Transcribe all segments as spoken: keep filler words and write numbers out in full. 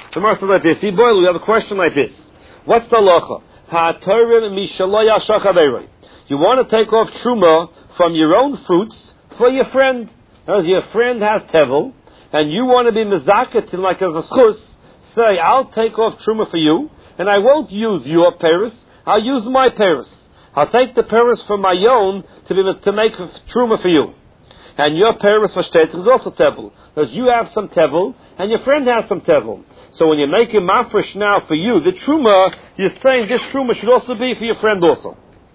So Mar says like this. See, boy, we have a question like this. What's the halacha? Ha'atorim mishaloi ashach averoi. You want to take off truma from your own fruits for your friend. As your friend has tevel, and you want to be mezaket like as a schus, say, I'll take off truma for you, and I won't use your paris, I'll use my paris. I'll take the paris from my own to be to make truma for you. And your paris for shtetz is also tevel. Because you have some tevel, and your friend has some tevel. So when you're making mafresh now for you, the truma, you're saying this truma should also be for your friend also.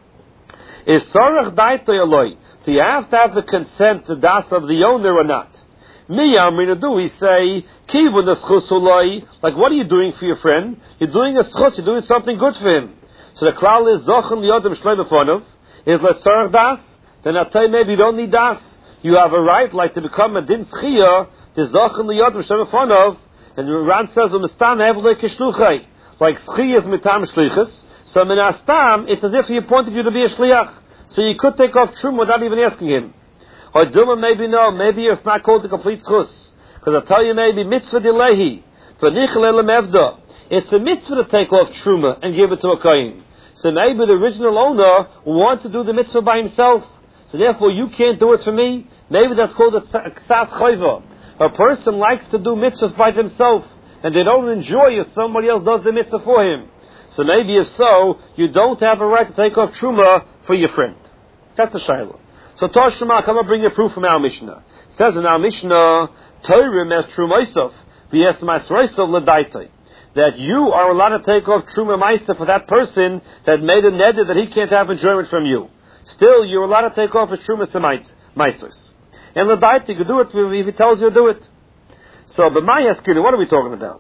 Is sarach daitoi aloi. So you have to have the consent, the das of the owner or not. Me amrina do, we say, kivun the schus uloi, like what are you doing for your friend? You're doing a schus, you're doing something good for him. So the klal is zochen liyodem shloi befonov, is let sarach das, then I'll tell you maybe you don't need das. You have a right, like to become a din schiyah, the zochen liyodem shloi befonov, and the Ran says, u'mistam hevlei kishluchai, like schiyah is mitam shlichus, so min astam, it's as if he appointed you to be a shliach. So you could take off truma without even asking him. Or Duma, maybe no, maybe it's not called a complete schus. Because I'll tell you maybe mitzvah dilehi, for nichel elam evda. It's a mitzvah to take off truma and give it to a kohen. So maybe the original owner wants to do the mitzvah by himself. So therefore you can't do it for me. Maybe that's called a ksas chayva. A person likes to do mitzvahs by themselves, and they don't enjoy if somebody else does the mitzvah for him. So maybe if so, you don't have a right to take off truma for your friend. That's the shayla. So Toshima, come and bring a proof from our Mishnah. It says in our Mishnah, Toirim es trumaisov, v'es masroisov l'daitoi. That you are allowed to take off truma ma'isa for that person that made a neder that he can't have enjoyment from you. Still, you're allowed to take off a truma ma'isos. And l'daitoi, you can do it if he tells you to do it. So, but my askinu, what are we talking about?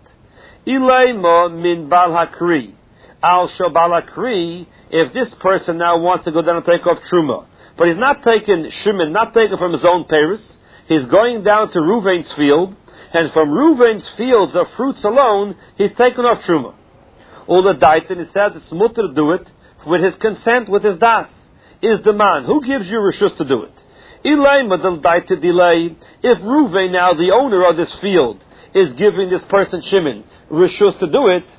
Ilayma min bal hakri. Al shobal hakri, if this person now wants to go down and take off truma, but he's not taking Shimon, not taking from his own paris. He's going down to Ruvain's field, and from Ruvain's fields of fruits alone, he's taking off truma. All the daitin, he says it's mutter to do it with his consent, with his das. Is the man who gives you rishus to do it? Ilayma del daitin delay. If Ruvain, now the owner of this field, is giving this person Shimon rishus to do it,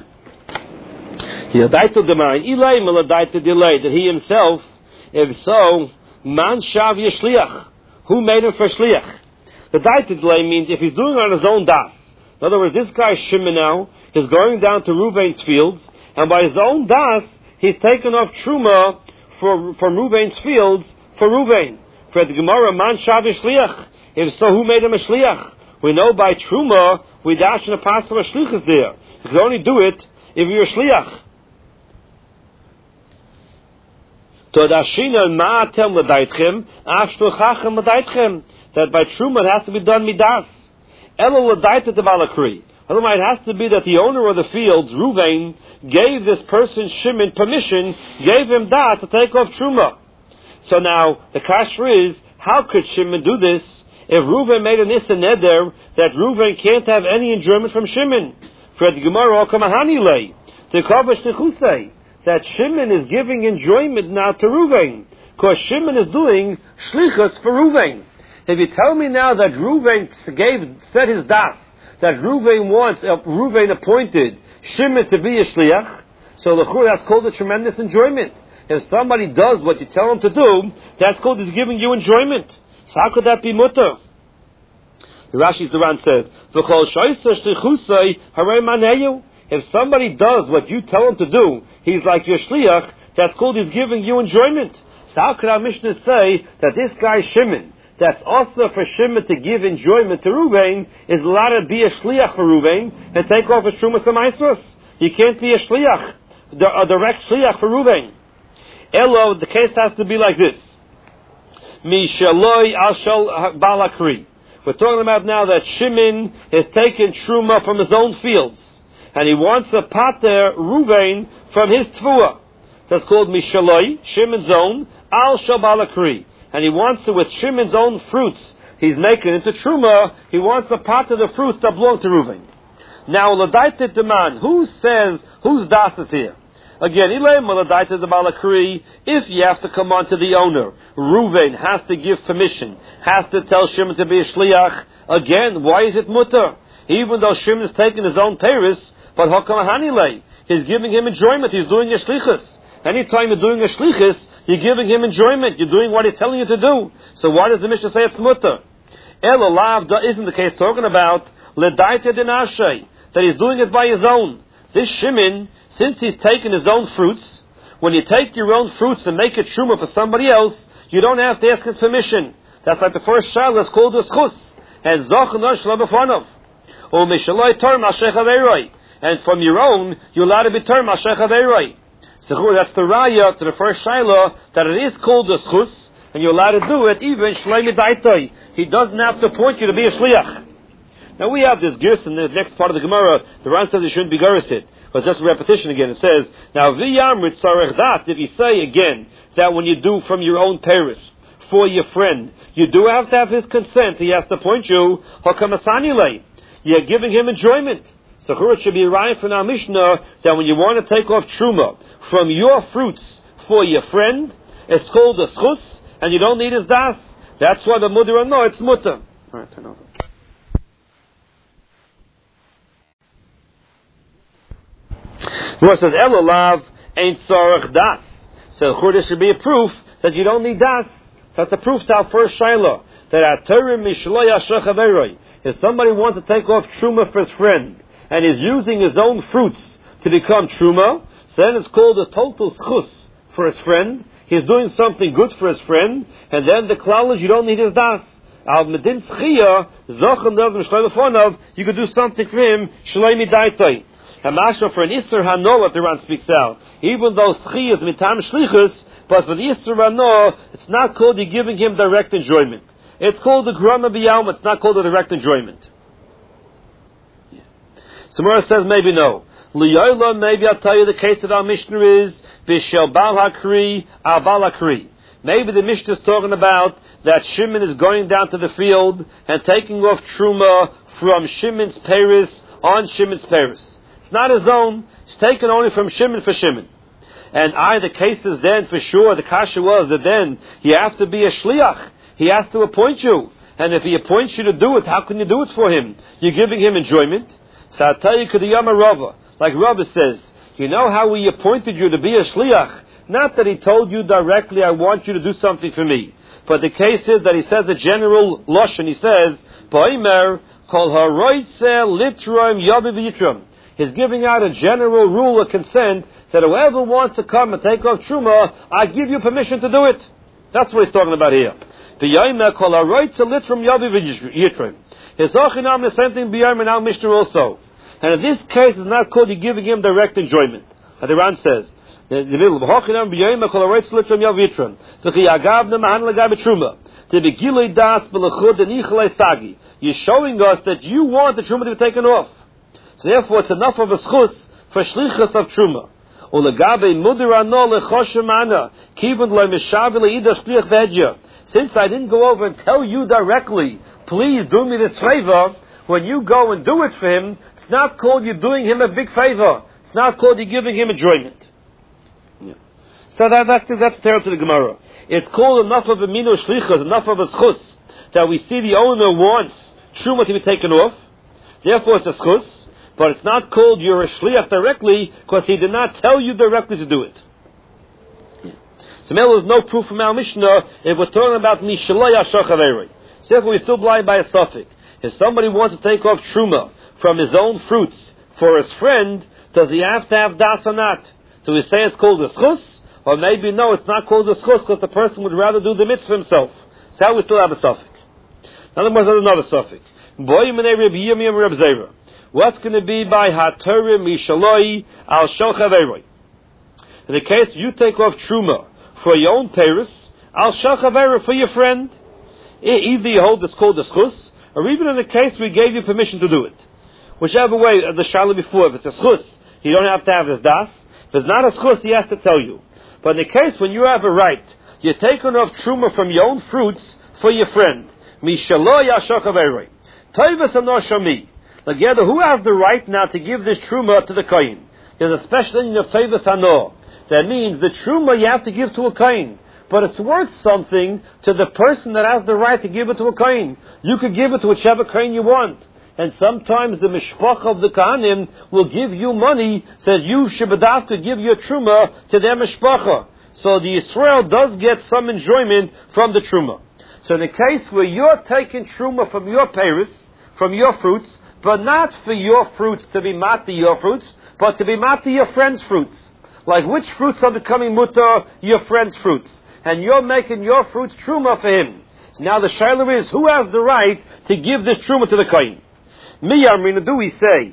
he daitin demand. Ilayma del daitin delay, that he himself, if so, man shav yeshliach. Who made him for shliach? The daita delay means if he's doing it on his own das. In other words, this guy Shimon now is going down to Ruvain's fields, and by his own das, he's taken off truma for, from Ruvain's fields for Ruvain. For the Gemara, man shav yeshliach. If so, who made him a shliach? We know by truma, we dash in a pastor of shlichus there. You can only do it if you're a shliach. That by truma it has to be done midas. Otherwise, it has to be that the owner of the fields, Ruvain, gave this person Shimon permission, gave him that to take off truma. So now the kasher is, how could Shimon do this if Ruvain made an issa neder that Ruvain can't have any enjoyment from Shimon? For the Gemara, kamahani lei to kavish techusei. That Shimon is giving enjoyment now to Ruvain, because Shimon is doing shlichus for Ruvain. If you tell me now that Ruvain gave, said his das, that Ruvain wants, uh, Ruvain appointed Shimon to be a shliach, so the chur, that's called a tremendous enjoyment. If somebody does what you tell him to do, that's called he's giving you enjoyment. So how could that be mutter? The Rashi's Duran says, "V'chol shoysa shlichusay harei maneyu." If somebody does what you tell him to do, he's like your shliach, that's called he's giving you enjoyment. So how could our Mishnah say that this guy Shimon, that's also for Shimon to give enjoyment to Ruvain, is allowed to be a shliach for Ruvain and take off his trumas and ma'asos? He can't be a shliach, a direct shliach for Ruvain. Elo, the case has to be like this. Mi shaloi al shal balakri. We're talking about now that Shimon has taken truma from his own fields, and he wants a pater Ruvain from his tfuah. That's called Mishaloi, Shimon's own, Al Shabalakri. And he wants to, with Shimon's own fruits, he's making into Truma, he wants a pater the fruits that belong to Ruvain. Now, Ladaitet Deman, who says, whose das is here? Again, Ilaim Ladaitet Demalakri, if you have to come on to the owner, Ruvain has to give permission, has to tell Shimon to be a shliach. Again, why is it mutter? Even though Shimon is taking his own Paris, but Hakam Hanilei, he's giving him enjoyment. He's doing a shlichus. Anytime you're doing a shlichus, you're giving him enjoyment. You're doing what he's telling you to do. So why does the Mishnah say it's mutter? Ela lavda isn't the case talking about ledaita dinashay, that he's doing it by his own. This Shimon, since he's taken his own fruits, when you take your own fruits and make it truma for somebody else, you don't have to ask his permission. That's like the first shaila is called a schus. And zochna shlabafanov. Or mishaloi term ashech averoi. And from your own, you're allowed to be term ashech averoi. So that's the raya to the first shaila, that it is called a schus, and you're allowed to do it even shleimi daitoi. He doesn't have to point you to be a shliach. Now we have this gis in the next part of the Gemara. The Ran says it shouldn't be garisid. But it's just a repetition again. It says, now v'yamrit sarech dat, if you say again, that when you do from your own Paris, for your friend, you do have to have his consent. He has to point you, hakamasani. You're giving him enjoyment. So it should be right from our Mishnah that when you want to take off truma from your fruits for your friend, it's called a schus, and you don't need his das. That's why the mudra no, it's mutter. All right, turn over. The says elolav ain't sarach das. So there should be a proof that you don't need das. So that's a proof to our first shaila that atarim mishloya shachaveroi. If somebody wants to take off truma for his friend and is using his own fruits to become truma, so then it's called a total schus for his friend. He's doing something good for his friend, and then the klal is you don't need his das. Al medin schia zochen dav mishloilafonov, you could do something for him shleimi daitoi. Hamashma for an Isser Hano, what the Ran speaks out. Even though Schi is mitam shlichus, but for the Isser Hano, it's not called you giving him direct enjoyment. It's called the Grama B'Yalma, it's not called a direct enjoyment. Yeah. Samara says maybe no. Liyola, maybe I'll tell you the case of our Mishnah is Bishel Bal HaKri, Al Bal HaKri. Maybe the Mishnah is talking about that Shimon is going down to the field and taking off Truma from Shimon's Paris on Shimon's Paris. It's not his own. It's taken only from Shimon for Shimon. And I, the case is then for sure, the kasha was that then you have to be a shliach. He has to appoint you. And if he appoints you to do it, how can you do it for him? You're giving him enjoyment. So I'll tell you, Kediyama Rava, like Rava says, you know how we appointed you to be a shliach? Not that he told you directly, I want you to do something for me. But the case is that he says a general lashon. He says, Ba'omer kol haroitze litroim yavi v'yitrom. He's giving out a general rule of consent that whoever wants to come and take off truma, I give you permission to do it. That's what he's talking about here. B'yomer kol haroitze litroim yavi v'yitrom. His ochinam the same thing b'yomer in our Mishnah also. And in this case, it's not called you giving him direct enjoyment. And the Ran says, the middle b'hochinam b'yomer kol haroitze litroim yavi v'yitrom. V'chi agavna mahan l'gai b'truma. To be gilui das b'lechud and ichlei sagi. You're showing us that you want the truma to be taken off. So therefore, it's enough of a schus for shlichus of truma. Ulegabe mudirano lechoshem ana kivund lemishav leida shliach v'edya. Since I didn't go over and tell you directly, please do me this favor. When you go and do it for him, it's not called you doing him a big favor. It's not called you giving him enjoyment. Yeah. So that, that's the, that's the term to the Gemara. It's called enough of a minu shlichus, enough of a schus that we see the owner wants truma to be taken off. Therefore, it's a schus. But it's not called you're a shliach directly because he did not tell you directly to do it. So there is no proof from our Mishnah if we're talking about mishaloi ashachaveri. So therefore we're still blind by a suffix. If somebody wants to take off truma from his own fruits for his friend, does he have to have das or not? Do we say it's called a schus? Or maybe no, it's not called a schus because the person would rather do the mitzvah himself. So how we still have a suffix. Now there was another suffix. What's going to be by hatarim mishaloi al shalchaveroi? In the case you take off truma for your own Paris, al shalchaveroi for your friend, either you hold this called the schus, or even in the case we gave you permission to do it. Whichever way, the shala before, if it's a schus, you don't have to have his das. If it's not a schus, he has to tell you. But in the case when you have a right, you're taking off truma from your own fruits for your friend, mishaloi al shalchaveroi. Toivas anor shami. Together, who has the right now to give this truma to the kohen? There's a special in your favor hano. That means the truma you have to give to a kohen, but it's worth something to the person that has the right to give it to a kohen. You could give it to whichever kohen you want. and sometimes the mishpacha of the Kohanim will give you money so that you Shabbat could give your truma to their mishpacha. So the Yisrael does get some enjoyment from the truma. So in the case where you're taking truma from your peiros, from your fruits, but not for your fruits to be mati your fruits, but to be mati your friend's fruits. Like which fruits are becoming mutar? Your friend's fruits. And you're making your fruits truma for him. So now the shayla is, who has the right to give this truma to the kohen? Mi amrina, do we say?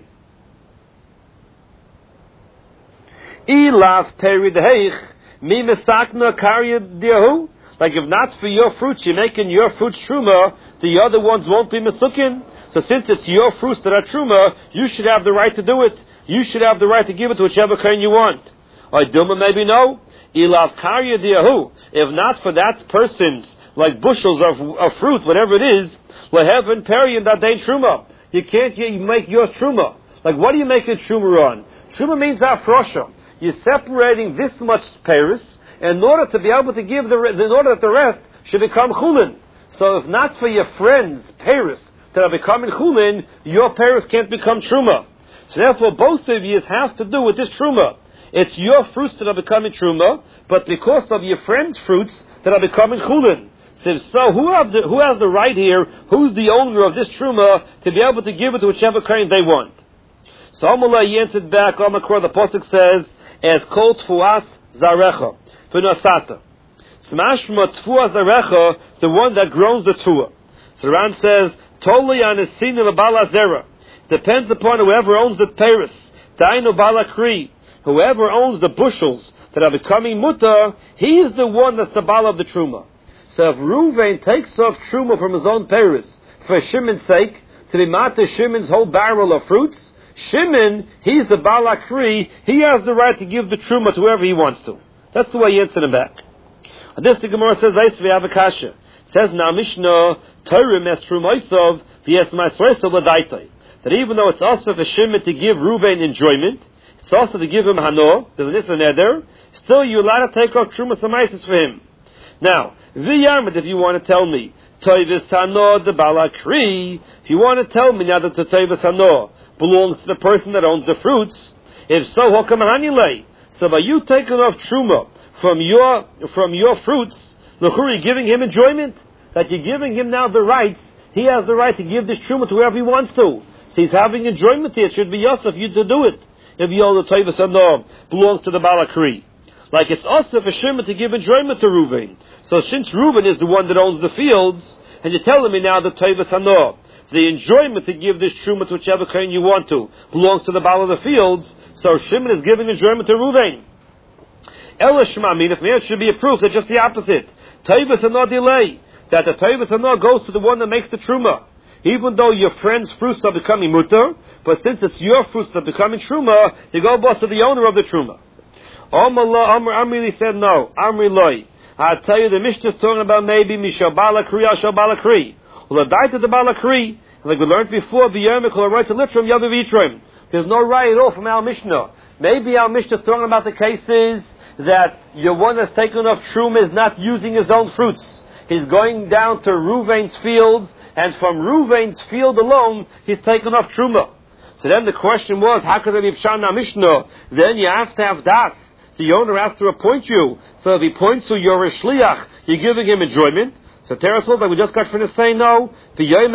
Ilaf perid heich, mi mesakna karya diahu? Like if not for your fruits, you're making your fruits truma, the other ones won't be mesukin. So since it's your fruits that are truma, you should have the right to do it. You should have the right to give it to whichever kohen you want. Or Dilma, maybe no. Ilav karya diahu. If not for that person's, like bushels of, of fruit, whatever it is, lehev period that they truma. You can't you make yours truma. Like what are you making truma on? Truma means afrosha. You're separating this much peiros in order to be able to give the in order that the rest should become chulin. So if not for your friends' peiros that are becoming chulin, your peiros can't become truma. So therefore, both of you have to do with this truma. It's your fruits that are becoming truma, but because of your friends' fruits that are becoming chulin. So, if so who, have the, who has the right here? Who's the owner of this truma to be able to give it to whichever kohen they want? So Amalai answered back, Amakor, the Pasuk says, as kol tfuas zarecha, v'nasata. Smashma tfuas zarecha, the one that grows the tfuah. So the Ran says, totally on his sin of a balazera. Depends upon whoever owns the peiros. Dainu balakri. Whoever owns the bushels that are becoming muta, he is the one that's the bal of the truma. So if Reuven takes off truma from his own peiros for Shimon's sake, to be mata Shimon's whole barrel of fruits, Shimon, he's the balakri, he has the right to give the truma to whoever he wants to. That's the way he answered him back. And this the Gemara says, Eisvi Avakasha. It says, Na Mishnah, Torah es trumaisov, v'es ma'asreisov l'daitai. That even though it's also for Shimon to give Reuven enjoyment, it's also to give him hano, there's an neder, still you're allowed to take off truma samaisis for him. Now, v'yarmid, if you want to tell me, toivis hano the balakri, if you want to tell me now that the toivis hano belongs to the person that owns the fruits, if so, hokam hanilei. So by you taking off truma from your from your fruits, l'churi giving him enjoyment, that you're giving him now the rights, he has the right to give this truma to whoever he wants to. So he's having enjoyment here. It should be Yosef you to do it. If you own the toivis hano belongs to the balakri. Like it's also for Shimon to give enjoyment to Reuven. So since Reuven is the one that owns the fields, and you're telling me now the toivis hano, the enjoyment to give this truma to whichever kohen you want to, belongs to the bal of the fields, so Shimon is giving enjoyment to Reuven. Ela Shema, if there should be a proof that just the opposite. Toivis hano delay, that the toivis hano goes to the one that makes the truma. Even though your friend's fruits are becoming mutter, but since it's your fruits that are becoming truma, you go boss to the owner of the truma. Amri said no. Amri loy. I tell you, the Mishnah is talking about maybe Mishal Balakri, Ashal Balakri. Well, the diet of the Balakri, like we learned before, V'yomikol writes a litrum Yadav Yitrim. There's no right at all from our Mishnah. Maybe our Mishnah is talking about the cases that your one that's taken off Truma is not using his own fruits. He's going down to Reuven's fields, and from Reuven's field alone, he's taken off Truma. So then the question was, how could it be Pshana Mishnah? Then you have to have Das. The owner has to appoint you. So if he points to you're a shliach, you're giving him enjoyment. So Teres was like we just got finished saying no. We're talking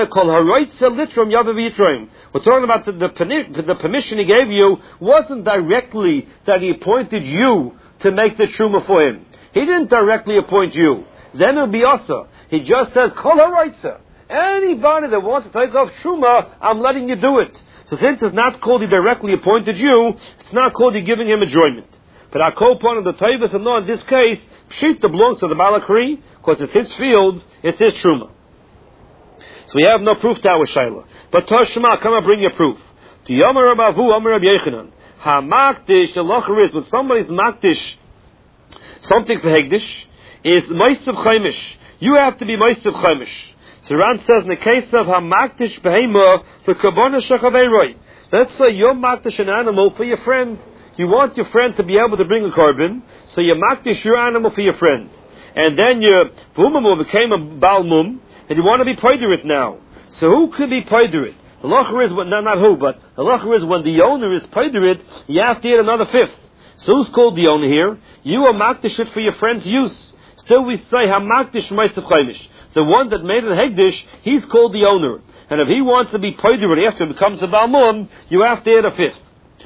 about the, the, the permission he gave you wasn't directly that he appointed you to make the truma for him. He didn't directly appoint you. Then it would be asa. He just said, Kol haraitza. Anybody that wants to take off truma, I'm letting you do it. So since it's not called he directly appointed you, it's not called he giving him enjoyment. But our co-point of the Toivus and no, in this case, Pshita belongs to the Balakri, because it's his fields, it's his Truma. So we have no proof to our Shaila. But Toshma, come and bring your proof. To Yomer Abavu, Omer Rabbi Yechanan. Ha-makdish, the locher is, when somebody's makdish, something for Hegdish, is Meisav Chaimish. You have to be Meisav Chaimish. So Ran says, in the case of Ha-makdish Behema, for Kabona Shachaveiroi. Let's say you're makdish an animal for your friend. You want your friend to be able to bring a carbon, so you makdish your animal for your friend. And then your Vumamu became a Balmum, and you want to be Paiderit now. So who could be Paiderit? The halacha is, not, not who, but the halacha is when the owner is paid to it, you have to add another fifth. So who's called the owner here? You are makdish it for your friend's use. Still we say, ha-makdish ma'asav chaimish. The one that made it hegdish, he's called the owner. And if he wants to be paid to it after it becomes a balmum, you have to add a fifth.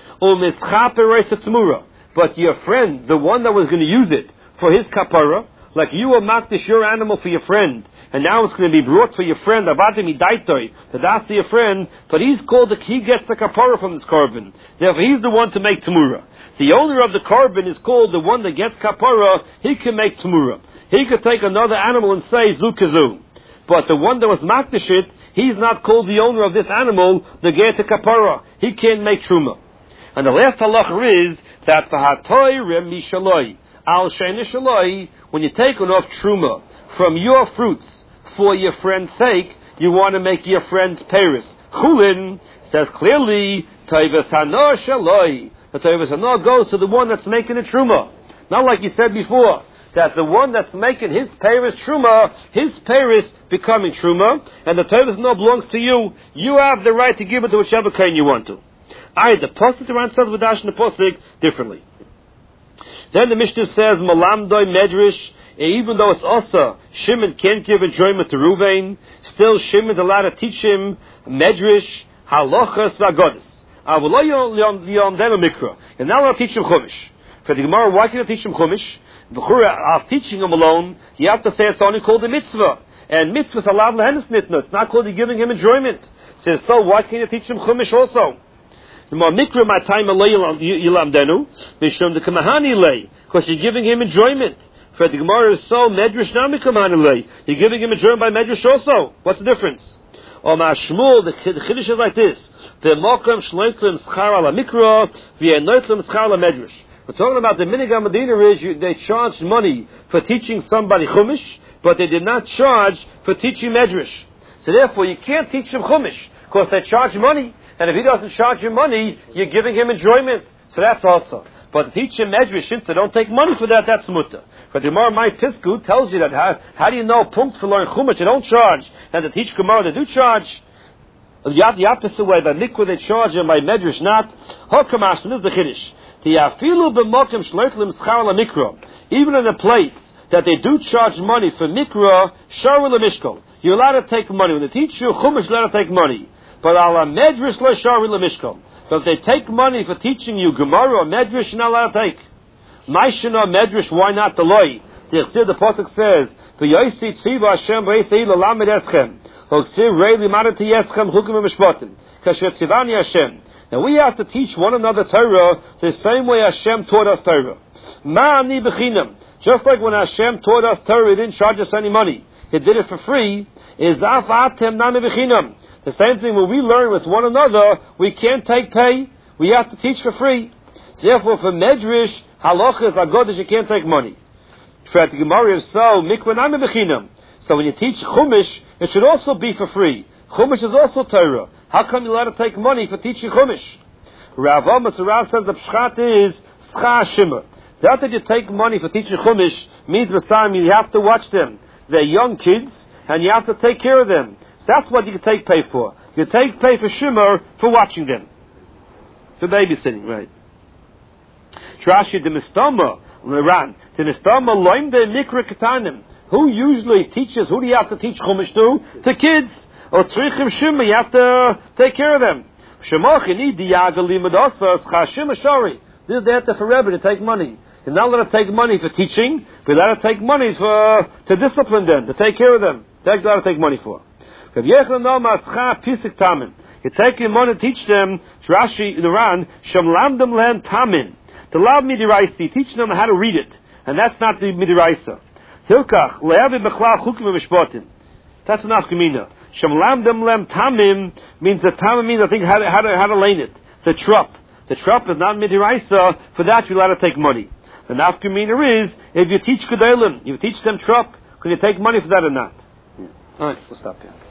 But your friend, the one that was going to use it for his kapara, like you are makdish your animal for your friend, and now it's going to be brought for your friend, avatimi daitoi, that that's to your friend, but he's called, the, he gets the kapara from this carbon. Therefore he's the one to make tamura. The owner of the carbon is called the one that gets kapara, he can make tamura. He could take another animal and say zukazu. But the one that was makdish it, he's not called the owner of this animal, the get to kapara. He can't make truma. And the last halacha is that v'hatoi rem mishaloi al shein shaloi, when you're taking off truma from your fruits for your friend's sake, you want to make your friend's paris. Chulin says clearly, Toivas Hano Shaloi. The Toivas Hano goes to the one that's making the truma. Not like you said before, that the one that's making his paris truma, his paris becoming truma, and the Toivas Hano belongs to you. You have the right to give it to whichever kind you want to. I the Pasuk around says with Dash and the Pasuk differently. Then the Mishnah says, Malamdoi Medrash, even though it's also Shimon can't give enjoyment to Ruvain, still Shimon's allowed to teach him Medrash, Halachas, Vagodis. You're not allowed to teach him Chumash. For the Gemara, why can't I teach him Chumash? After teaching him alone, you have to say it's only called a mitzvah. And mitzvah is allowed lehenis nitna. It's not called giving him enjoyment. Says, so why can't you teach him Chumash also? The more mikra my time yilamdenu, mishum the kamahani lay, because you're giving him enjoyment. For the Gemara is so medrash nami kamahani lay, you're giving him enjoyment by medrash also. What's the difference? Or mashmul, the chiddush is like this: the mokam shloiklim schar ala mikra, v'yenoiklim schar ala medrash. We're talking about the minhag Medina is you, they charged money for teaching somebody chumash, but they did not charge for teaching medrash. So therefore, you can't teach him chumash because they charge money. And if he doesn't charge you money, you're giving him enjoyment. So that's also. But to teach him medrash, since they don't take money for that, that's mutter. But the Gemara Mai Tisku tells you that how, how do you know punkt for learn chumash they don't charge, and to teach Gemara they do charge? You have the opposite way. By mikvah they charge, and by medrash not. Hokamash, this is the chiddush. Tiyafilu b'mokim shleitlim schar l'mikra. Even in a place that they do charge money for mikra, shar l'mishkol. You're allowed to take money. When they teach you chumash, you're allowed to take money. But ala medrash lo shari l'mishkol. But if they take money for teaching you Gemara or medrash, you're not allowed to take. Maishana medrash, why not the loy? The the pasuk says, "V'yosi tziva Hashem v'yisei l'lamed eschem, v'oksir rei limadati eschem chukim v'mishpatim, kasher tzivani Hashem." Now we have to teach one another Torah the same way Hashem taught us Torah. Ma'ani b'chinam. Just like when Hashem taught us Torah, He didn't charge us any money. He did it for free. Is af atem nami b'chinam. The same thing when we learn with one another, we can't take pay. We have to teach for free. So therefore, for medrash, halachas, agodas, you can't take money. For the Gemara is so, mikvah nami b'chinam. So when you teach chumash, it should also be for free. Chumash is also Torah. How come you're allowed to take money for teaching chumash? Rav Amos, Rav says the pshat is schar shimmer. That that you take money for teaching chumash means this time you have to watch them. They're young kids, and you have to take care of them. That's what you can take pay for. You take pay for shimmer for watching them. For babysitting, right. Trashi de mistama, Leran. De mistama loim de mikra katanim. Who usually teaches, who do you have to teach chumash to? To kids. Or tzrichim shimmer, you have to take care of them. Shemach, you need the yagali medasa, schashim shari. This is there to forever to take money. You're not allowed to take money for teaching, but you're allowed to take money for, to discipline them, to take care of them. That's allowed to take money for. You take your money to teach them, Rashi in Iran, Shamlamdam Lam Tamin. To love midiraisi, teach them how to read it. And that's not the midiraisa. Hilkach, Leavi Bechlav Chukim Mishpatim. That's enough Gemina. Shamlamdam Lam Tamin means the Tamin means I think how to, how to, how to lane it. It's a trup. The trup is not midiraisa, for that you're allowed to take money. The nafkamina is, if you teach Gedalim, you teach them trup, can you take money for that or not? Yeah. Alright, we'll stop here.